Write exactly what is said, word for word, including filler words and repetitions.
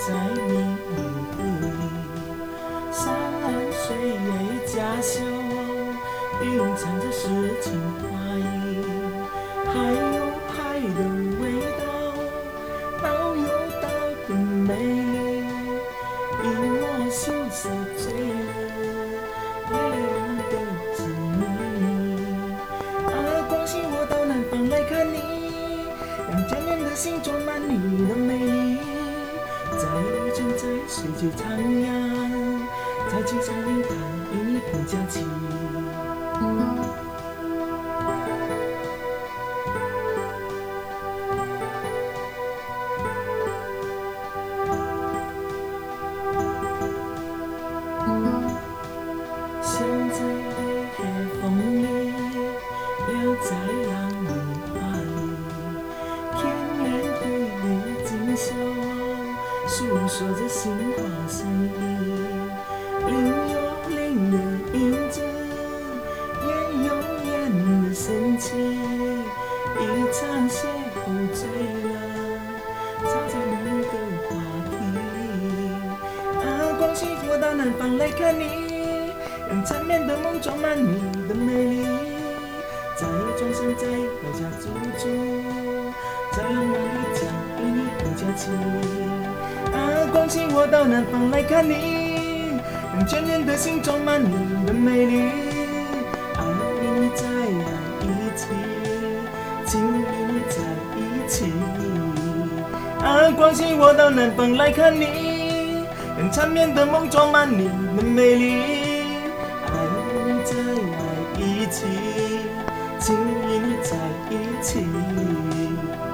在你里，山峦岁月佳秀，蕴藏着诗情画意，还有海的味道，倒有岛的美丽，因我羞涩醉了月亮的织女。啊，恭喜我到南方来看你，让眷恋的心装满你的美丽。在路程，在水际徜徉，在青山林潭与你共假期。现在的黑风里，留在让你怀里，天然对你锦绣，诉说着心话深意。另有另的影子，也有眼的深情。一场邂逅醉了，藏在梦的话题。啊，恭喜我到南方来看你，让缠绵的梦装满你的美丽。在庄上，在楼下驻足，在浪漫里将与你共假期。啊，恭喜我到南方来看你，让眷恋的心装满你的美丽。爱与你在一起，情与你在一起。啊，恭喜我到南方来看你，让缠绵的梦装满你的美丽。爱与你在一起，情与你在一起。